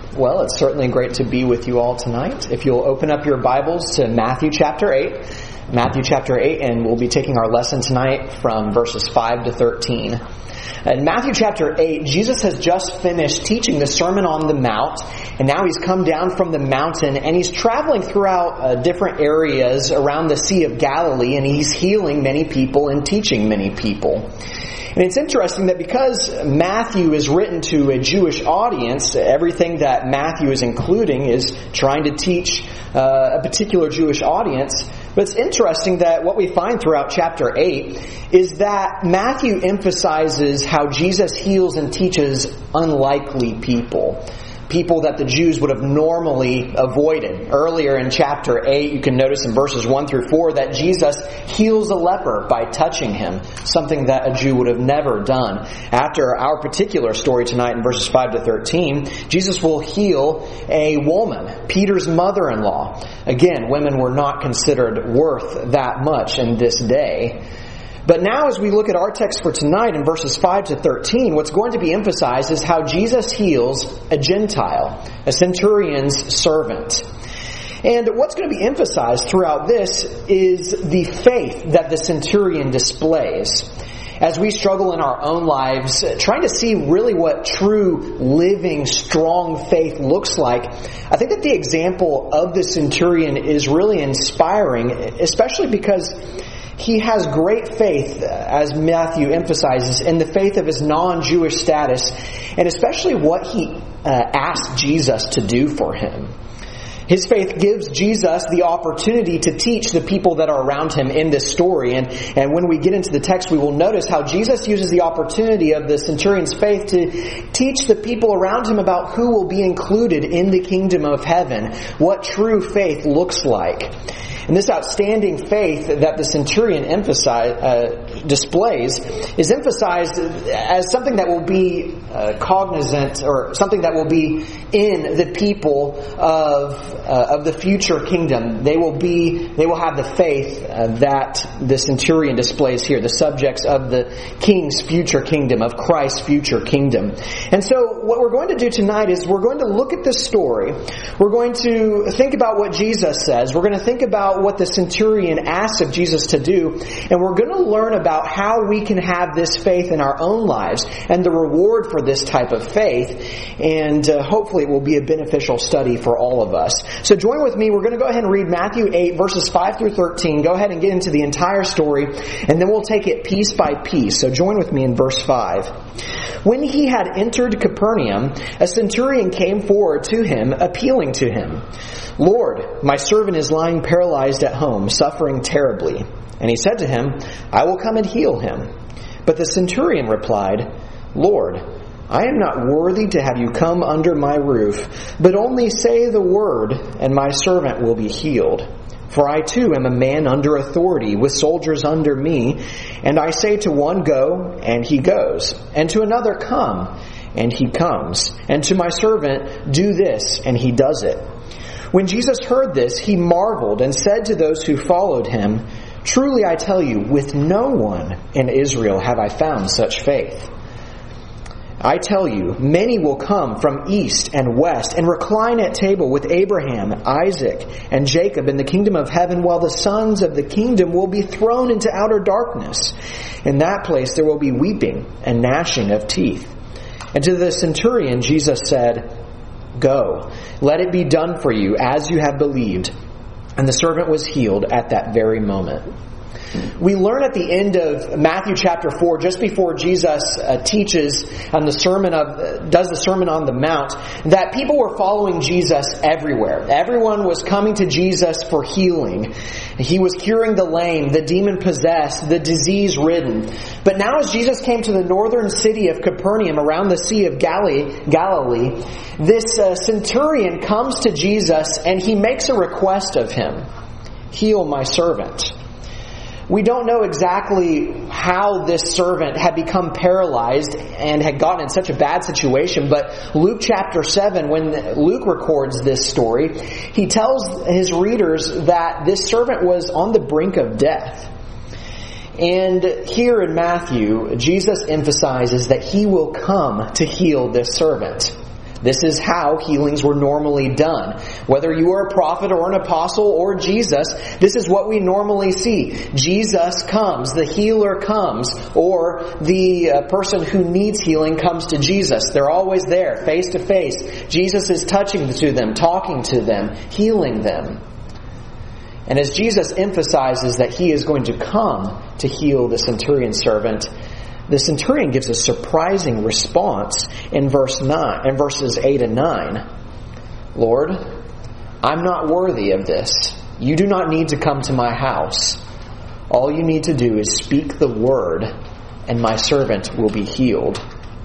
Well, it's certainly great to be with you all tonight. If you'll open up your Bibles to Matthew chapter 8, and we'll be taking our lesson tonight from verses 5 to 13. In Matthew chapter 8, Jesus has just finished teaching the Sermon on the Mount, and now he's come down from the mountain, and he's traveling throughout different areas around the Sea of Galilee, and he's healing many people and teaching many people. And it's interesting that because Matthew is written to a Jewish audience, everything that Matthew is including is trying to teach a particular Jewish audience. But it's interesting that what we find throughout chapter 8 is that Matthew emphasizes how Jesus heals and teaches unlikely people. People that the Jews would have normally avoided. Earlier in chapter 8, you can notice in verses 1 through 4 that Jesus heals a leper by touching him, something that a Jew would have never done. After our particular story tonight in verses 5 to 13, Jesus will heal a woman, Peter's mother-in-law. Again, women were not considered worth that much in this day. But now as we look at our text for tonight in verses 5 to 13, what's going to be emphasized is how Jesus heals a Gentile, a centurion's servant. And what's going to be emphasized throughout this is the faith that the centurion displays. As we struggle in our own lives, trying to see really what true, living, strong faith looks like, I think that the example of the centurion is really inspiring, especially because he has great faith, as Matthew emphasizes, in the faith of his non-Jewish status, and especially what he asked Jesus to do for him. His faith gives Jesus the opportunity to teach the people that are around him in this story. And when we get into the text, we will notice how Jesus uses the opportunity of the centurion's faith to teach the people around him about who will be included in the kingdom of heaven, what true faith looks like. And this outstanding faith that the centurion displays is emphasized as something that will be cognizant, or something that will be in the people of the future kingdom. They will have the faith that the centurion displays here, the subjects of the king's future kingdom, of Christ's future kingdom. And so what we're going to do tonight is we're going to look at this story. We're going to think about what Jesus says. We're going to think about what the centurion asks of Jesus to do, and we're going to learn about how we can have this faith in our own lives and the reward for this type of faith, and hopefully it will be a beneficial study for all of us. So join with me. We're going to go ahead and read Matthew 8 verses 5 through 13. Go ahead and get into the entire story, and then we'll take it piece by piece. So join with me in verse 5. When he had entered Capernaum, a centurion came forward to him, appealing to him, "Lord, my servant is lying paralyzed at home, suffering terribly." And he said to him, "I will come and heal him." But the centurion replied, "Lord, I am not worthy to have you come under my roof, but only say the word, and my servant will be healed. For I too am a man under authority, with soldiers under me, and I say to one, 'Go,' and he goes, and to another, 'Come,' and he comes, and to my servant, 'Do this,' and he does it." When Jesus heard this, he marveled and said to those who followed him, "Truly I tell you, with no one in Israel have I found such faith. I tell you, many will come from east and west and recline at table with Abraham, Isaac, and Jacob in the kingdom of heaven, while the sons of the kingdom will be thrown into outer darkness. In that place there will be weeping and gnashing of teeth." And to the centurion Jesus said, "Go, let it be done for you as you have believed." And the servant was healed at that very moment. We learn at the end of Matthew chapter 4, just before Jesus teaches on does the Sermon on the Mount, that people were following Jesus everywhere. Everyone was coming to Jesus for healing. He was curing the lame, the demon-possessed, the disease-ridden. But now as Jesus came to the northern city of Capernaum around the Sea of Galilee, this centurion comes to Jesus and he makes a request of him, "Heal my servant." We don't know exactly how this servant had become paralyzed and had gotten in such a bad situation, but Luke chapter 7, when Luke records this story, he tells his readers that this servant was on the brink of death. And here in Matthew, Jesus emphasizes that he will come to heal this servant. This is how healings were normally done. Whether you are a prophet or an apostle or Jesus, this is what we normally see. Jesus comes, the healer comes, or the person who needs healing comes to Jesus. They're always there, face to face. Jesus is touching to them, talking to them, healing them. And as Jesus emphasizes that He is going to come to heal the centurion servant, the centurion gives a surprising response in verses 8 and 9. Lord, I'm not worthy of this. You do not need to come to my house. All you need to do is speak the word, and my servant will be healed.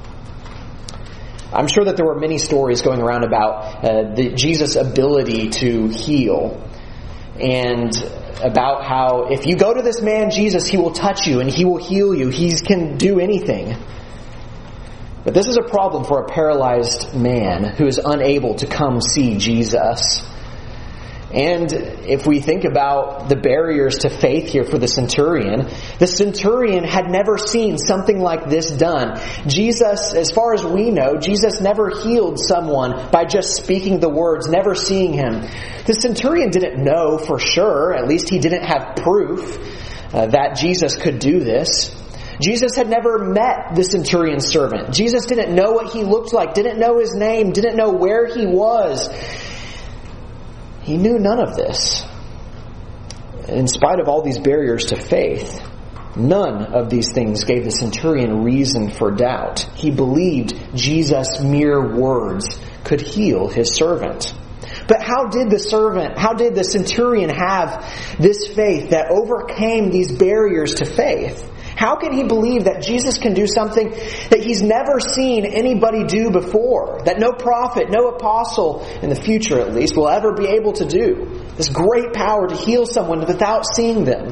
I'm sure that there were many stories going around about Jesus' ability to heal, and about how if you go to this man Jesus, He will touch you and He will heal you. He can do anything. But this is a problem for a paralyzed man who is unable to come see Jesus. And if we think about the barriers to faith here for the centurion had never seen something like this done. Jesus, as far as we know, Jesus never healed someone by just speaking the words, never seeing him. The centurion didn't know for sure, at least he didn't have proof that Jesus could do this. Jesus had never met the centurion's servant. Jesus didn't know what he looked like, didn't know his name, didn't know where he was. He knew none of this. In spite of all these barriers to faith, none of these things gave the centurion reason for doubt. He believed Jesus' mere words could heal his servant. But how did the centurion have this faith that overcame these barriers to faith? How can he believe that Jesus can do something that he's never seen anybody do before? That no prophet, no apostle, in the future at least, will ever be able to do. This great power to heal someone without seeing them.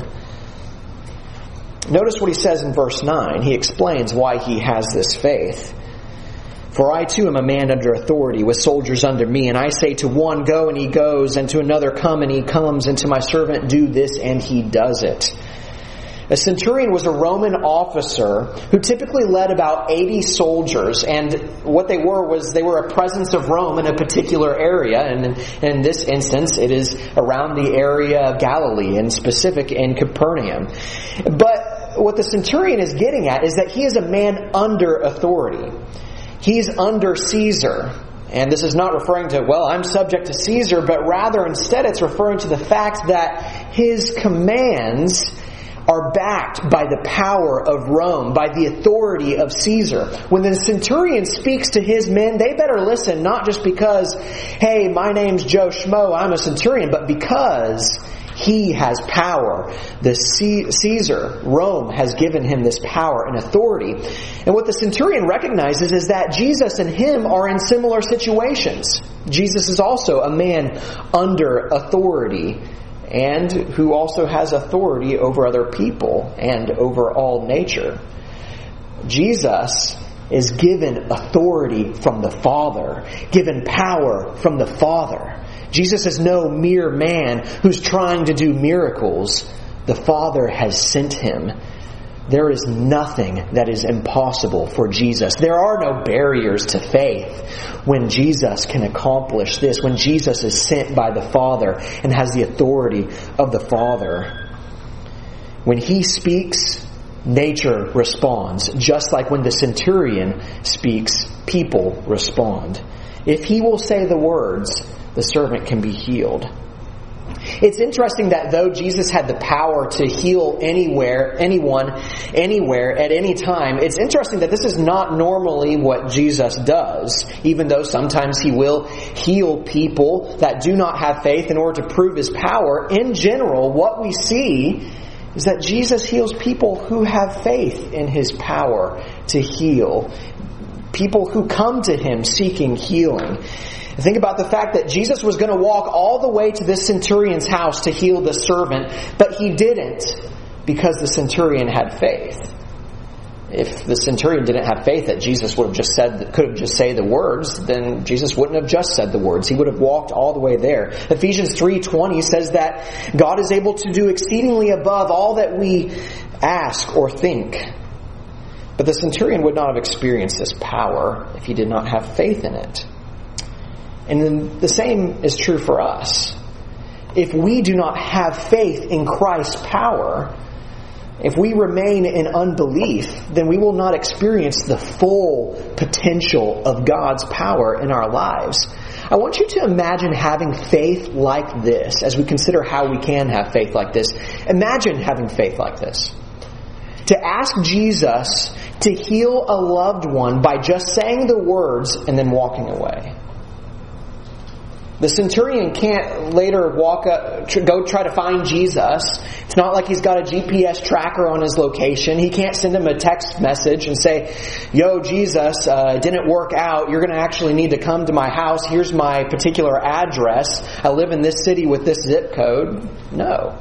Notice what he says in verse 9. He explains why he has this faith. For I too am a man under authority, with soldiers under me, and I say to one, go, and he goes, and to another, come, and he comes, and to my servant, do this, and he does it. A centurion was a Roman officer who typically led about 80 soldiers, and what they were was they were a presence of Rome in a particular area, and in this instance it is around the area of Galilee, and specific in Capernaum. But what the centurion is getting at is that he is a man under authority. He's under Caesar. And this is not referring to, well, I'm subject to Caesar, but rather instead it's referring to the fact that his commands are backed by the power of Rome, by the authority of Caesar. When the centurion speaks to his men, they better listen, not just because, hey, my name's Joe Schmo, I'm a centurion, but because he has power. The Caesar, Rome, has given him this power and authority. And what the centurion recognizes is that Jesus and him are in similar situations. Jesus is also a man under authority, and who also has authority over other people and over all nature. Jesus is given authority from the Father, given power from the Father. Jesus is no mere man who's trying to do miracles. The Father has sent him. There is nothing that is impossible for Jesus. There are no barriers to faith when Jesus can accomplish this, when Jesus is sent by the Father and has the authority of the Father. When he speaks, nature responds. Just like when the centurion speaks, people respond. If he will say the words, the servant can be healed. It's interesting that though Jesus had the power to heal anyone, anywhere, at any time, it's interesting that this is not normally what Jesus does, even though sometimes he will heal people that do not have faith in order to prove his power. In general, what we see is that Jesus heals people who have faith in his power to heal. People who come to him seeking healing. Think about the fact that Jesus was going to walk all the way to this centurion's house to heal the servant, but he didn't because the centurion had faith. If the centurion didn't have faith that Jesus could have just said the words, then Jesus wouldn't have just said the words. He would have walked all the way there. Ephesians 3:20 says that God is able to do exceedingly above all that we ask or think. But the centurion would not have experienced this power if he did not have faith in it. And then the same is true for us. If we do not have faith in Christ's power, if we remain in unbelief, then we will not experience the full potential of God's power in our lives. I want you to imagine having faith like this as we consider how we can have faith like this. Imagine having faith like this. To ask Jesus to heal a loved one by just saying the words and then walking away. The centurion can't later go try to find Jesus. It's not like he's got a GPS tracker on his location. He can't send him a text message and say, "Yo, Jesus, it didn't work out. You're going to actually need to come to my house. Here's my particular address. I live in this city with this zip code." No.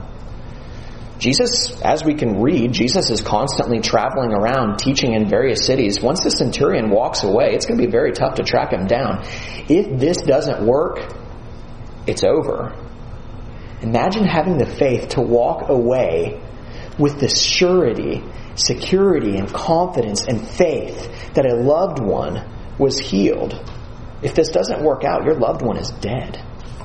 Jesus, as we can read, Jesus is constantly traveling around teaching in various cities. Once the centurion walks away, it's going to be very tough to track him down. If this doesn't work, it's over. Imagine having the faith to walk away with the surety, security, and confidence and faith that a loved one was healed. If this doesn't work out, your loved one is dead.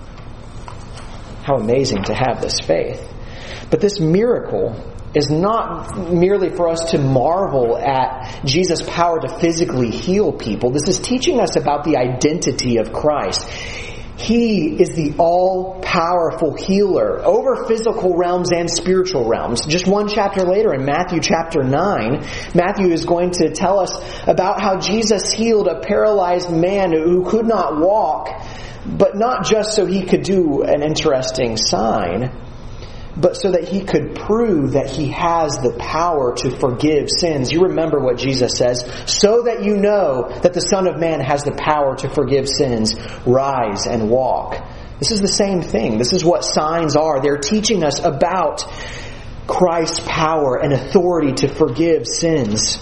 How amazing to have this faith. But this miracle is not merely for us to marvel at Jesus' power to physically heal people. This is teaching us about the identity of Christ. He is the all-powerful healer over physical realms and spiritual realms. Just one chapter later in Matthew chapter 9, Matthew is going to tell us about how Jesus healed a paralyzed man who could not walk, but not just so he could do an interesting sign, but so that he could prove that he has the power to forgive sins. You remember what Jesus says, "So that you know that the Son of Man has the power to forgive sins, rise and walk." This is the same thing. This is what signs are. They're teaching us about Christ's power and authority to forgive sins.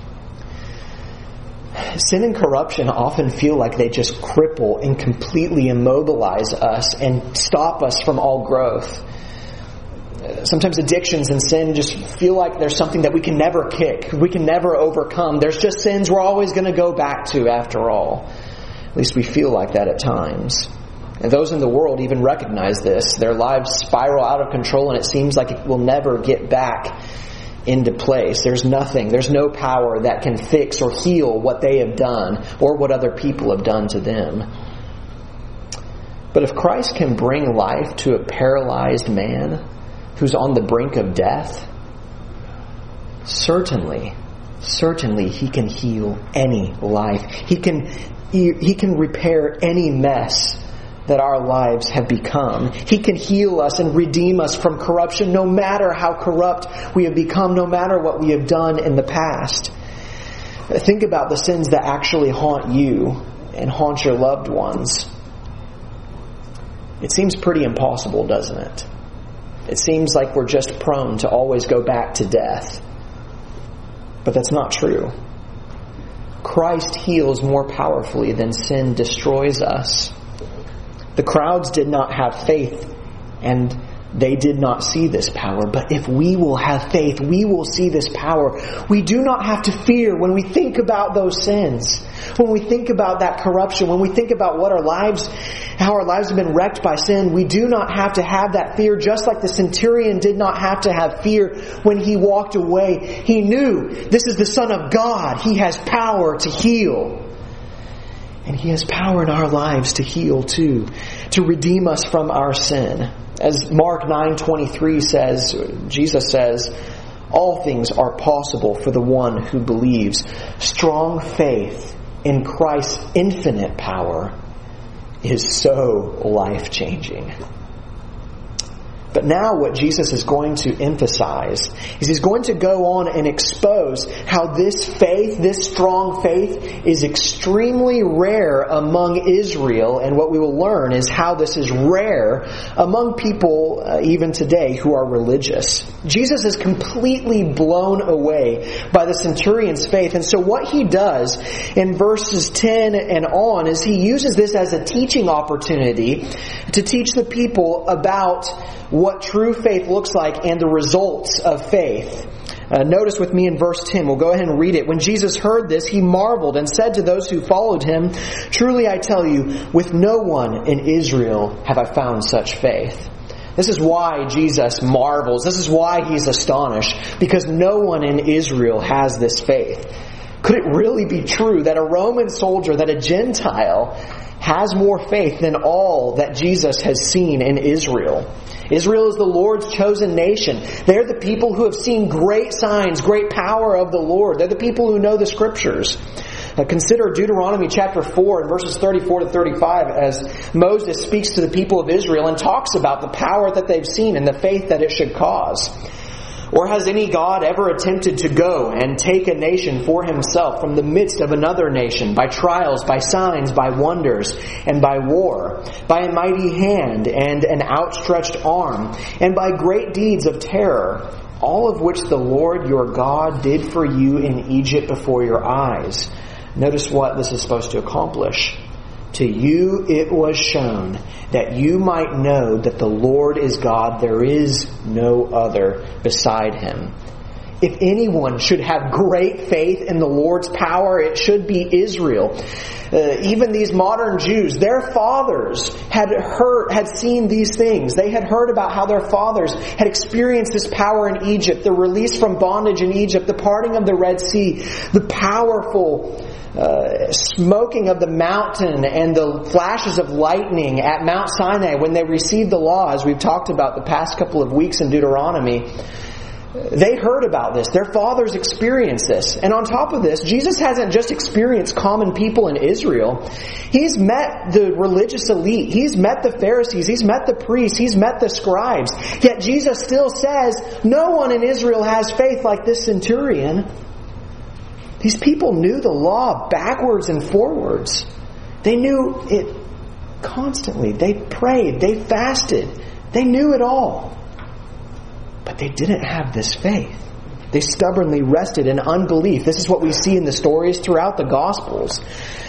Sin and corruption often feel like they just cripple and completely immobilize us and stop us from all growth. Sometimes addictions and sin just feel like there's something that we can never kick. We can never overcome. There's just sins we're always going to go back to after all. At least we feel like that at times. And those in the world even recognize this. Their lives spiral out of control and it seems like it will never get back into place. There's no power that can fix or heal what they have done or what other people have done to them. But if Christ can bring life to a paralyzed man who's on the brink of death, certainly he can heal any life. He can repair any mess that our lives have become. He can heal us and redeem us from corruption, no matter how corrupt we have become, no matter what we have done in the past. Think about the sins that actually haunt you and haunt your loved ones. It seems pretty impossible, doesn't it? It seems like we're just prone to always go back to death. But that's not true. Christ heals more powerfully than sin destroys us. The crowds did not have faith and they did not see this power. But if we will have faith, we will see this power. We do not have to fear when we think about those sins. When we think about that corruption, when we think about how our lives have been wrecked by sin, we do not have to have that fear, just like the centurion did not have to have fear when he walked away. He knew this is the Son of God. He has power to heal. And He has power in our lives to heal too, to redeem us from our sin. As Mark 9:23 says, Jesus says, "All things are possible for the one who believes." Strong faith in Christ's infinite power is so life-changing. But now what Jesus is going to emphasize is He's going to go on and expose how this faith, this strong faith, is extremely rare among Israel. And what we will learn is how this is rare among people even today who are religious. Jesus is completely blown away by the centurion's faith. And so what He does in verses 10 and on is He uses this as a teaching opportunity to teach the people about what true faith looks like and the results of faith. Notice with me in verse 10, we'll go ahead and read it. When Jesus heard this, he marveled and said to those who followed him, "Truly I tell you, with no one in Israel have I found such faith." This is why Jesus marvels. This is why he's astonished, because no one in Israel has this faith. Could it really be true that a Roman soldier, that a Gentile, has more faith than all that Jesus has seen in Israel? Israel is the Lord's chosen nation. They're the people who have seen great signs, great power of the Lord. They're the people who know the Scriptures. Consider Deuteronomy chapter 4 and verses 34 to 35 as Moses speaks to the people of Israel and talks about the power that they've seen and the faith that it should cause. Or has any God ever attempted to go and take a nation for himself from the midst of another nation by trials, by signs, by wonders, and by war, by a mighty hand and an outstretched arm, and by great deeds of terror, all of which the Lord your God did for you in Egypt before your eyes? Notice what this is supposed to accomplish. To you it was shown that you might know that the Lord is God. There is no other beside him. If anyone should have great faith in the Lord's power, it should be Israel. Even these modern Jews, their fathers had seen these things. They had heard about how their fathers had experienced this power in Egypt, the release from bondage in Egypt, the parting of the Red Sea, the powerful smoking of the mountain and the flashes of lightning at Mount Sinai when they received the law, as we've talked about the past couple of weeks in Deuteronomy. They heard about this. Their fathers experienced this. And on top of this, Jesus hasn't just experienced common people in Israel. He's met the religious elite. He's met the Pharisees. He's met the priests. He's met the scribes. Yet Jesus still says, no one in Israel has faith like this centurion. These people knew the law backwards and forwards. They knew it constantly. They prayed. They fasted. They knew it all. But they didn't have this faith. They stubbornly rested in unbelief. This is what we see in the stories throughout the Gospels.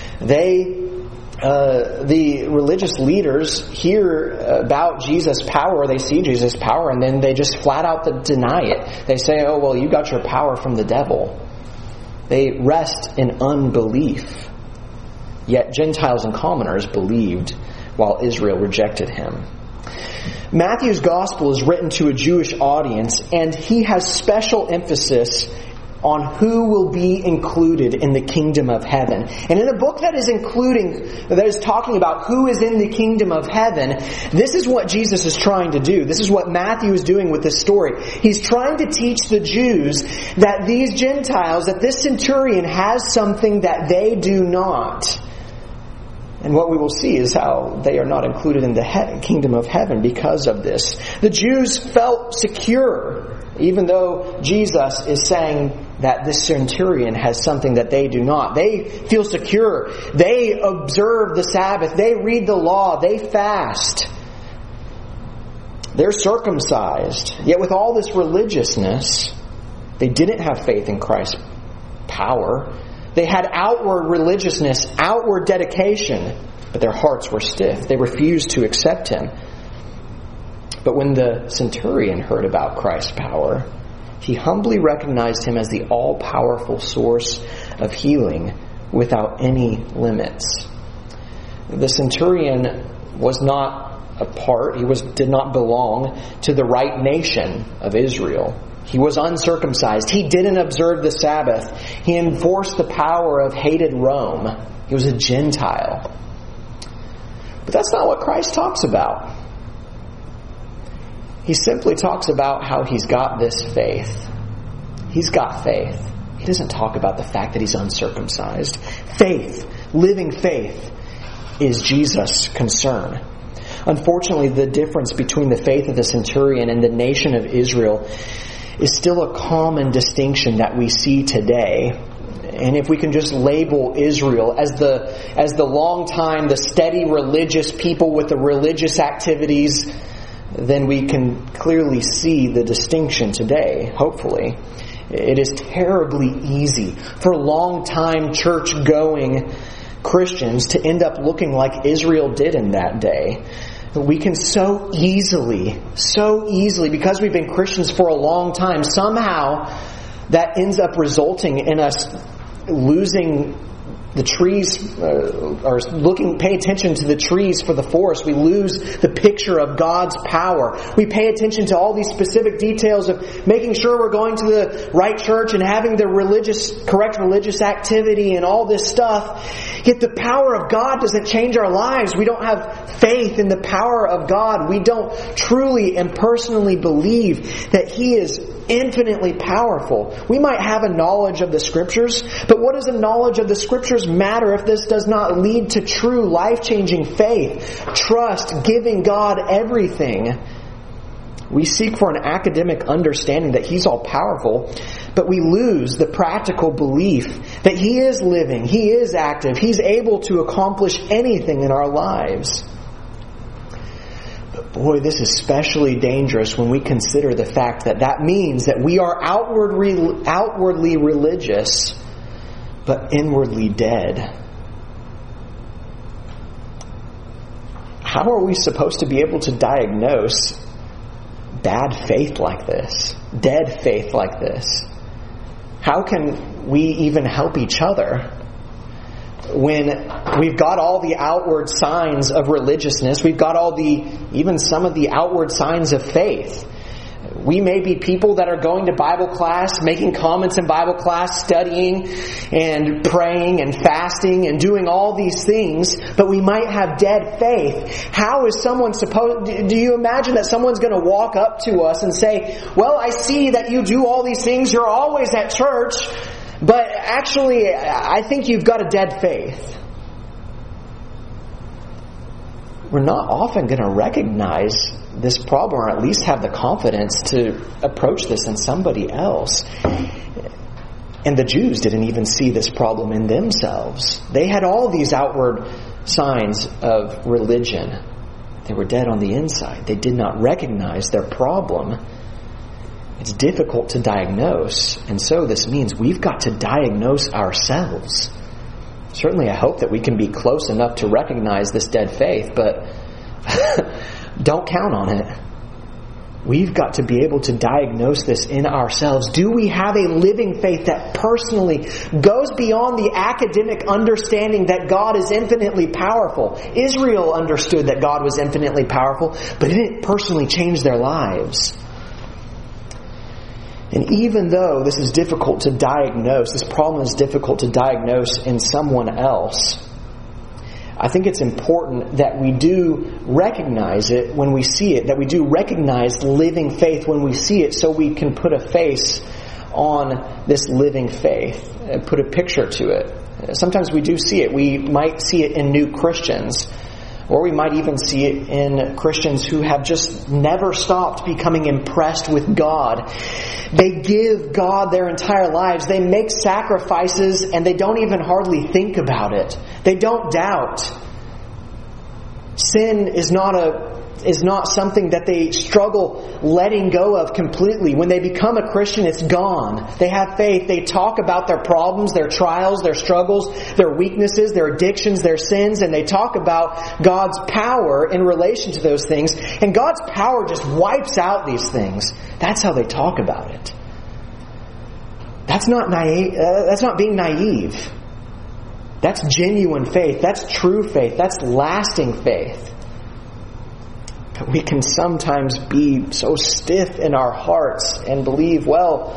The religious leaders hear about Jesus' power, they see Jesus' power, and then they just flat out deny it. They say, oh, well, you got your power from the devil. They rest in unbelief. Yet Gentiles and commoners believed while Israel rejected him. Matthew's gospel is written to a Jewish audience, and he has special emphasis on who will be included in the kingdom of heaven. And in a book that is talking about who is in the kingdom of heaven, this is what Jesus is trying to do. This is what Matthew is doing with this story. He's trying to teach the Jews that these Gentiles, that this centurion has something that they do not. And what we will see is how they are not included in the kingdom of heaven because of this. The Jews felt secure, even though Jesus is saying that this centurion has something that they do not. They feel secure. They observe the Sabbath. They read the law. They fast. They're circumcised. Yet with all this religiousness, they didn't have faith in Christ's power. They had outward religiousness, outward dedication, but their hearts were stiff. They refused to accept him. But when the centurion heard about Christ's power, he humbly recognized him as the all-powerful source of healing without any limits. The centurion was not a part, did not belong to the right nation of Israel. He was uncircumcised. He didn't observe the Sabbath. He enforced the power of hated Rome. He was a Gentile. But that's not what Christ talks about. He simply talks about how he's got this faith. He's got faith. He doesn't talk about the fact that he's uncircumcised. Faith, living faith, is Jesus' concern. Unfortunately, the difference between the faith of the centurion and the nation of Israel is still a common distinction that we see today. And if we can just label Israel as the long time, the steady religious people with the religious activities, then we can clearly see the distinction today, hopefully. It is terribly easy for long-time church-going Christians to end up looking like Israel did in that day. We can so easily, because we've been Christians for a long time, somehow that ends up resulting in us losing the trees, pay attention to the trees for the forest. We lose the picture of God's power. We pay attention to all these specific details of making sure we're going to the right church and having the correct religious activity and all this stuff. Yet the power of God doesn't change our lives. We don't have faith in the power of God. We don't truly and personally believe that He is infinitely powerful. We might have a knowledge of the Scriptures, but what does a knowledge of the Scriptures matter if this does not lead to true life-changing faith, trust, giving God everything? We seek for an academic understanding that He's all-powerful, but we lose the practical belief that He is living, He is active, He's able to accomplish anything in our lives. But boy, this is especially dangerous when we consider the fact that means that we are outwardly religious, but inwardly dead. How are we supposed to be able to diagnose bad faith like this, dead faith like this? How can we even help each other when we've got all the outward signs of religiousness, we've got even some of the outward signs of faith? We may be people that are going to Bible class, making comments in Bible class, studying and praying and fasting and doing all these things, but we might have dead faith. How is someone do you imagine that someone's going to walk up to us and say, well, I see that you do all these things, you're always at church, but actually I think you've got a dead faith? We're not often going to recognize this problem, or at least have the confidence to approach this in somebody else. And the Jews didn't even see this problem in themselves. They had all these outward signs of religion. They were dead on the inside. They did not recognize their problem. It's difficult to diagnose, and so this means we've got to diagnose ourselves. Certainly I hope that we can be close enough to recognize this dead faith, but don't count on it. We've got to be able to diagnose this in ourselves. Do we have a living faith that personally goes beyond the academic understanding that God is infinitely powerful? Israel understood that God was infinitely powerful, but it didn't personally change their lives. And even though this is difficult to diagnose, this problem is difficult to diagnose in someone else, I think it's important that we do recognize it when we see it, that we do recognize living faith when we see it, so we can put a face on this living faith and put a picture to it. Sometimes we do see it. We might see it in new Christians, or we might even see it in Christians who have just never stopped becoming impressed with God. They give God their entire lives. They make sacrifices and they don't even hardly think about it. They don't doubt. Sin is not something that they struggle letting go of completely. When they become a Christian, it's gone. They have faith. They talk about their problems, their trials, their struggles, their weaknesses, their addictions, their sins, and they talk about God's power in relation to those things. And God's power just wipes out these things. That's how they talk about it. That's not naive. That's not being naive. That's genuine faith. That's true faith. That's lasting faith. But we can sometimes be so stiff in our hearts and believe, well,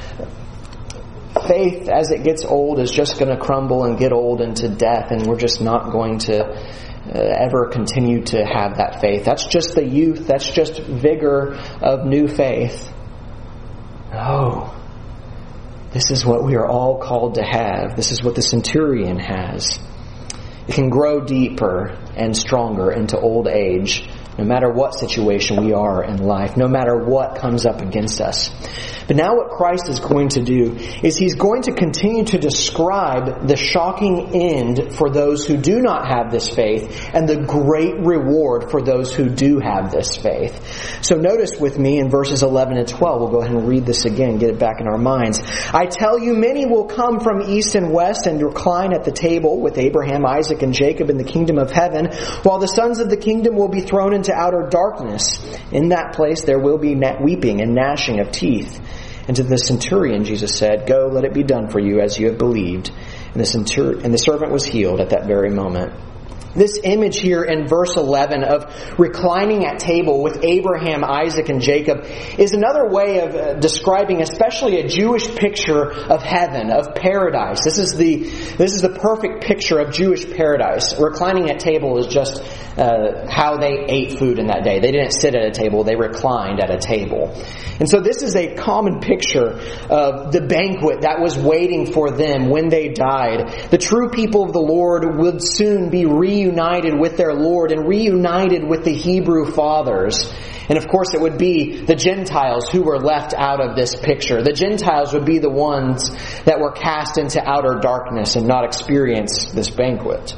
faith as it gets old is just going to crumble and get old into death, and we're just not going to ever continue to have that faith. That's just the youth. That's just vigor of new faith. No. This is what we are all called to have. This is what the centurion has. It can grow deeper and stronger into old age, no matter what situation we are in life, no matter what comes up against us. But now what Christ is going to do is He's going to continue to describe the shocking end for those who do not have this faith and the great reward for those who do have this faith. So notice with me in verses 11 and 12, we'll go ahead and read this again, get it back in our minds. I tell you, many will come from east and west and recline at the table with Abraham, Isaac, and Jacob in the kingdom of heaven, while the sons of the kingdom will be thrown into outer darkness. In that place there will be weeping and gnashing of teeth. And to the centurion, Jesus said, "Go, let it be done for you as you have believed." And the servant was healed at that very moment. This image here in verse 11 of reclining at table with Abraham, Isaac, and Jacob is another way of describing especially a Jewish picture of heaven, of paradise. This is the perfect picture of Jewish paradise. Reclining at table is just how they ate food in that day. They didn't sit at a table, they reclined at a table. And so this is a common picture of the banquet that was waiting for them when they died. The true people of the Lord would soon be reunited with their Lord and reunited with the Hebrew fathers. And of course it would be the Gentiles who were left out of this picture. The Gentiles would be the ones that were cast into outer darkness and not experience this banquet.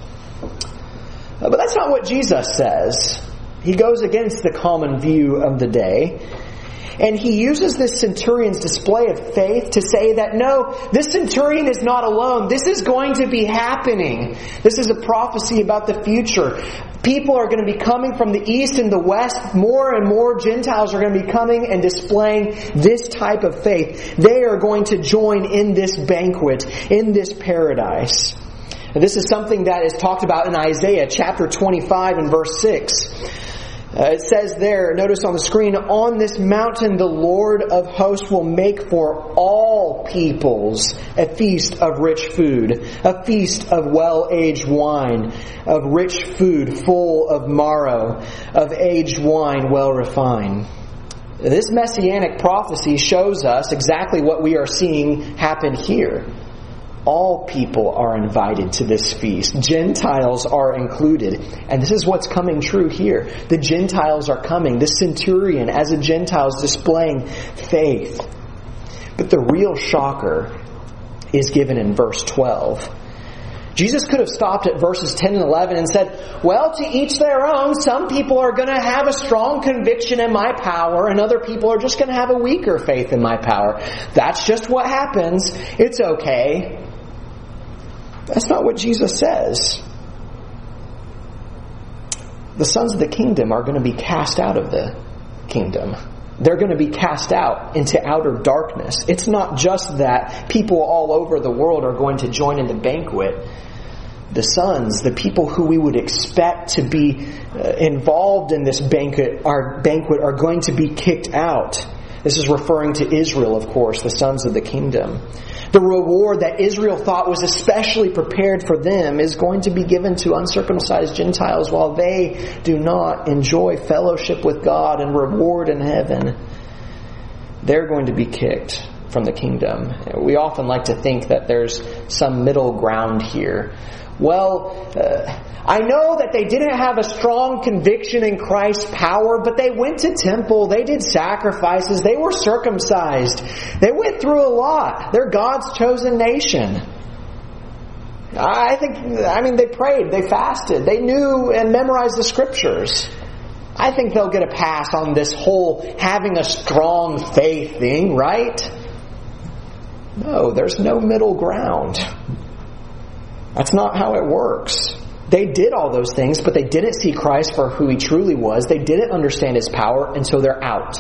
But that's not what Jesus says. He goes against the common view of the day. And he uses this centurion's display of faith to say that no, this centurion is not alone. This is going to be happening. This is a prophecy about the future. People are going to be coming from the east and the west. More and more Gentiles are going to be coming and displaying this type of faith. They are going to join in this banquet, in this paradise. And this is something that is talked about in Isaiah chapter 25 and verse 6. It says there, notice on the screen, "On this mountain the Lord of hosts will make for all peoples a feast of rich food, a feast of well-aged wine, of rich food full of marrow, of aged wine well refined." This messianic prophecy shows us exactly what we are seeing happen here. All people are invited to this feast. Gentiles are included. And this is what's coming true here. The Gentiles are coming. The centurion, as a Gentile, is displaying faith. But the real shocker is given in verse 12. Jesus could have stopped at verses 10 and 11 and said, well, to each their own. Some people are going to have a strong conviction in my power, and other people are just going to have a weaker faith in my power. That's just what happens. It's okay. That's not what Jesus says. The sons of the kingdom are going to be cast out of the kingdom. They're going to be cast out into outer darkness. It's not just that people all over the world are going to join in the banquet. The sons, the people who we would expect to be involved in this banquet are going to be kicked out. This is referring to Israel, of course, the sons of the kingdom. The reward that Israel thought was especially prepared for them is going to be given to uncircumcised Gentiles while they do not enjoy fellowship with God and reward in heaven. They're going to be kicked from the kingdom. We often like to think that there's some middle ground here. Well, I know that they didn't have a strong conviction in Christ's power, but they went to temple, they did sacrifices, they were circumcised. They went through a lot. They're God's chosen nation. They prayed, they fasted, they knew and memorized the scriptures. I think they'll get a pass on this whole having a strong faith thing, right? No, there's no middle ground. That's not how it works. They did all those things, but they didn't see Christ for who He truly was. They didn't understand His power, and so they're out.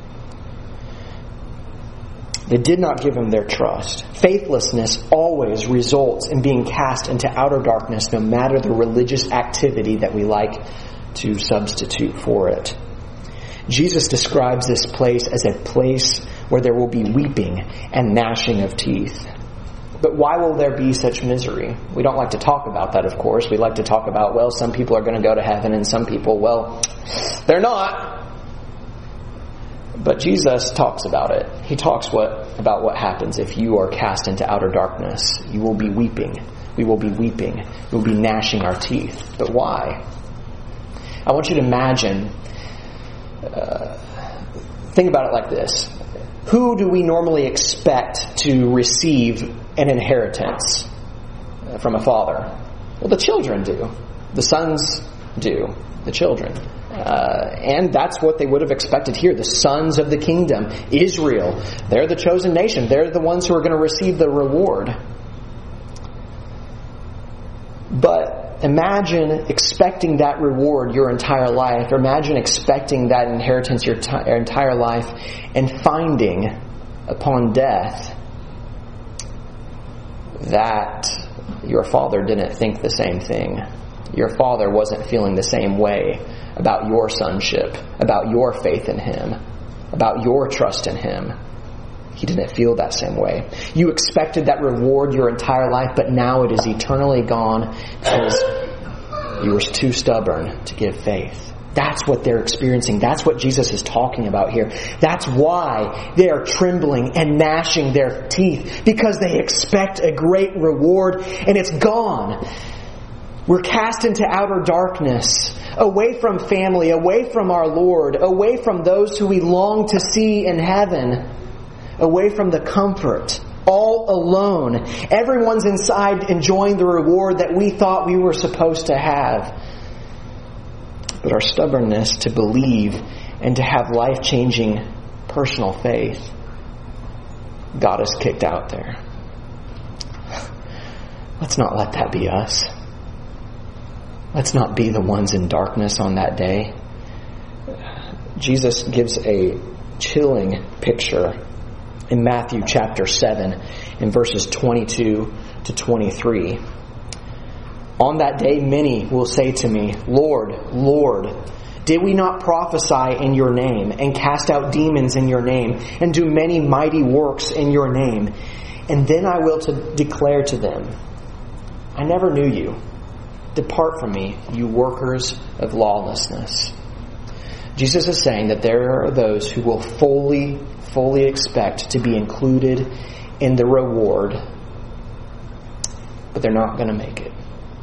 They did not give Him their trust. Faithlessness always results in being cast into outer darkness, no matter the religious activity that we like to substitute for it. Jesus describes this place as a place where there will be weeping and gnashing of teeth. But why will there be such misery? We don't like to talk about that, of course. We like to talk about, well, some people are going to go to heaven and some people, well, they're not. But Jesus talks about it. He talks about what happens if you are cast into outer darkness. You will be weeping. We will be weeping. We will be gnashing our teeth. But why? I want you to imagine, think about it like this. Who do we normally expect to receive an inheritance from a father? Well, the children do. The sons do. The children. And that's what they would have expected here. The sons of the kingdom. Israel. They're the chosen nation. They're the ones who are going to receive the reward. But imagine expecting that reward your entire life. Imagine expecting that inheritance your entire life and finding upon death that your father didn't think the same thing. Your father wasn't feeling the same way about your sonship, about your faith in him, about your trust in him. He didn't feel that same way. You expected that reward your entire life, but now it is eternally gone because you were too stubborn to give faith. That's what they're experiencing. That's what Jesus is talking about here. That's why they are trembling and gnashing their teeth, because they expect a great reward and it's gone. We're cast into outer darkness, away from family, away from our Lord, away from those who we long to see in heaven, away from the comfort, all alone. Everyone's inside enjoying the reward that we thought we were supposed to have. But our stubbornness to believe and to have life-changing personal faith got us kicked out there. Let's not let that be us. Let's not be the ones in darkness on that day. Jesus gives a chilling picture in Matthew chapter 7 in verses 22 to 23. On that day, many will say to me, Lord, Lord, did we not prophesy in your name and cast out demons in your name and do many mighty works in your name? And then I will declare to them, I never knew you. Depart from me, you workers of lawlessness. Jesus is saying that there are those who will fully expect to be included in the reward, but they're not going to make it.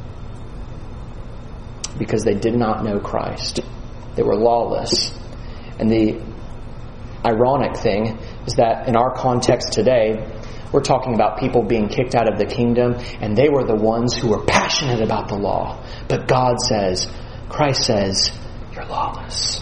Because they did not know Christ. They were lawless. And the ironic thing is that in our context today, we're talking about people being kicked out of the kingdom, and they were the ones who were passionate about the law. But God says, Christ says, you're lawless.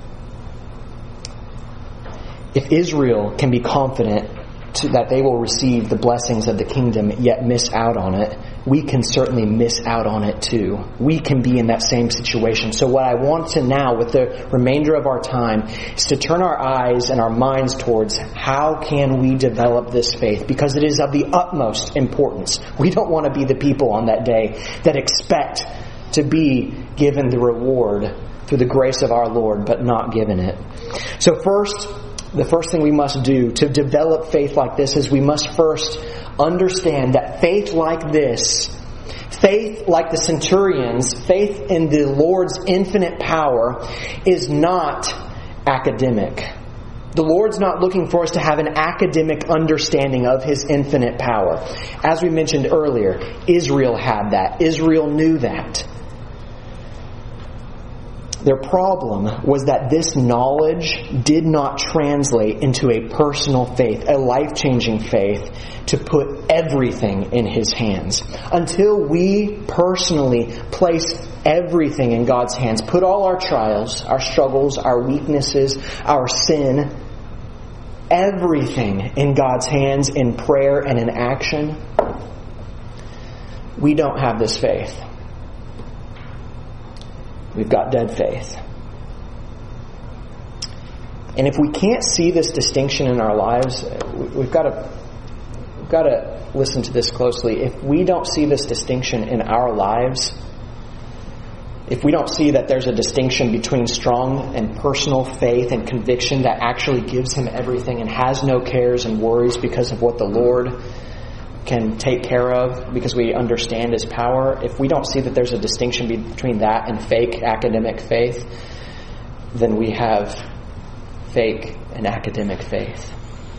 If Israel can be confident that they will receive the blessings of the kingdom yet miss out on it, we can certainly miss out on it too. We can be in that same situation. So what I want to now, with the remainder of our time, is to turn our eyes and our minds towards how can we develop this faith, because it is of the utmost importance. We don't want to be the people on that day that expect to be given the reward through the grace of our Lord, but not given it. So the first thing we must do to develop faith like this is we must first understand that faith like this, faith like the centurions, faith in the Lord's infinite power, is not academic. The Lord's not looking for us to have an academic understanding of His infinite power. As we mentioned earlier, Israel had that. Israel knew that. Their problem was that this knowledge did not translate into a personal faith, a life-changing faith, to put everything in His hands. Until we personally place everything in God's hands, put all our trials, our struggles, our weaknesses, our sin, everything in God's hands in prayer and in action, we don't have this faith. We've got dead faith. And if we can't see this distinction in our lives, we've got to listen to this closely. If we don't see this distinction in our lives, if we don't see that there's a distinction between strong and personal faith and conviction that actually gives Him everything and has no cares and worries because of what the Lord can take care of, because we understand His power, if we don't see that there's a distinction between that and fake academic faith, then we have fake and academic faith.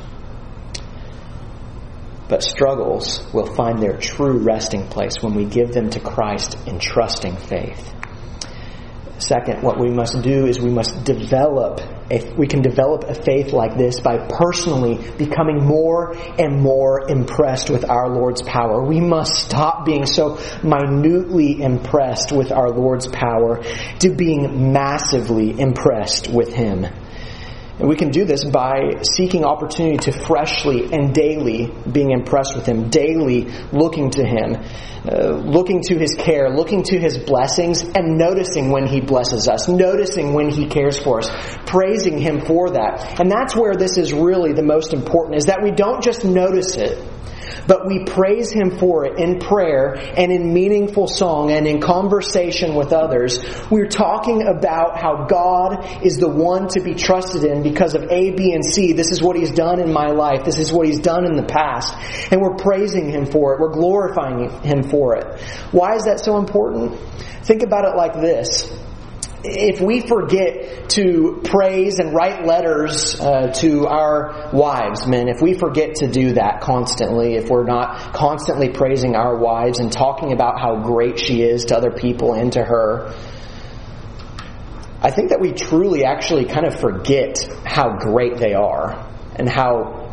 But struggles will find their true resting place when we give them to Christ in trusting faith. Second, what we must do is we can develop a faith like this by personally becoming more and more impressed with our Lord's power. We must stop being so minutely impressed with our Lord's power to being massively impressed with Him. And we can do this by seeking opportunity to freshly and daily being impressed with Him, daily looking to Him, looking to His care, looking to His blessings, and noticing when He blesses us, noticing when He cares for us, praising Him for that. And that's where this is really the most important, is that we don't just notice it, but we praise Him for it in prayer and in meaningful song and in conversation with others. We're talking about how God is the one to be trusted in because of A, B, and C. This is what He's done in my life. This is what He's done in the past. And we're praising Him for it. We're glorifying Him for it. Why is that so important? Think about it like this. If we forget to praise and write letters to our wives, men, if we forget to do that constantly, if we're not constantly praising our wives and talking about how great she is to other people and to her, I think that we truly actually kind of forget how great they are and how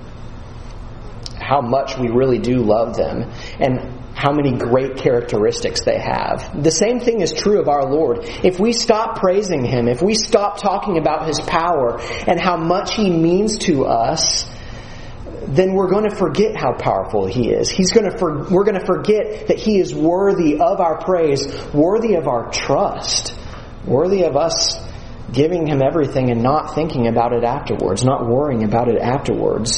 much we really do love them and how many great characteristics they have. The same thing is true of our Lord. If we stop praising Him, if we stop talking about His power and how much He means to us, then we're going to forget how powerful He is. We're going to forget that He is worthy of our praise, worthy of our trust, worthy of us giving Him everything and not thinking about it afterwards, not worrying about it afterwards.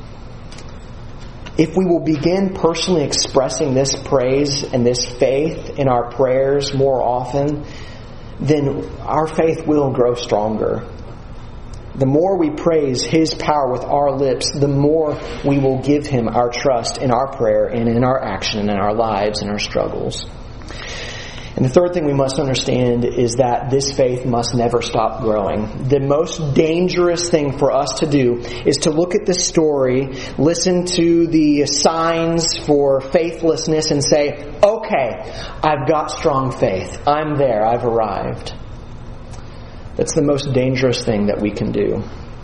If we will begin personally expressing this praise and this faith in our prayers more often, then our faith will grow stronger. The more we praise His power with our lips, the more we will give Him our trust in our prayer and in our action and in our lives and our struggles. And the third thing we must understand is that this faith must never stop growing. The most dangerous thing for us to do is to look at this story, listen to the signs for faithlessness and say, okay, I've got strong faith. I'm there. I've arrived. That's the most dangerous thing that we can do.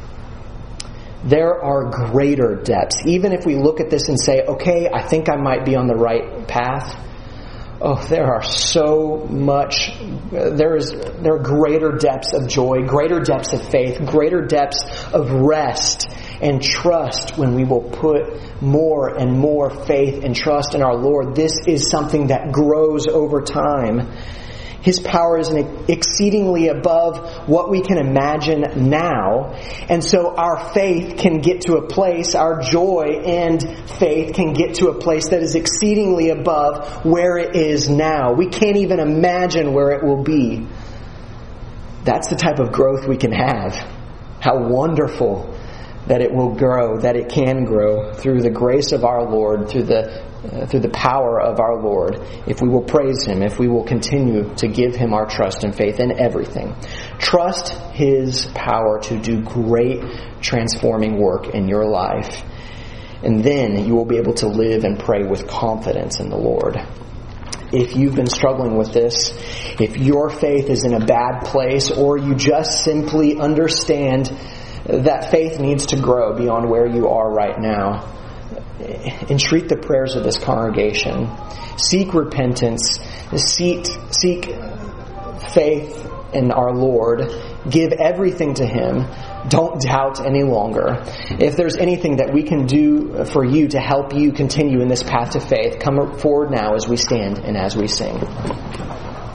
There are greater depths. Even if we look at this and say, okay, I think I might be on the right path. Oh, there are so much, there are greater depths of joy, greater depths of faith, greater depths of rest and trust when we will put more and more faith and trust in our Lord. This is something that grows over time. His power is exceedingly above what we can imagine now. And so our faith can get to a place, our joy and faith can get to a place that is exceedingly above where it is now. We can't even imagine where it will be. That's the type of growth we can have. How wonderful that it will grow, that it can grow through the grace of our Lord, through the power of our Lord, if we will praise Him, if we will continue to give Him our trust and faith in everything. Trust His power to do great transforming work in your life. And then you will be able to live and pray with confidence in the Lord. If you've been struggling with this, if your faith is in a bad place, or you just simply understand that faith needs to grow beyond where you are right now, entreat the prayers of this congregation. Seek repentance. Seek faith in our Lord. Give everything to Him. Don't doubt any longer. If there's anything that we can do for you to help you continue in this path to faith, come forward now as we stand and as we sing.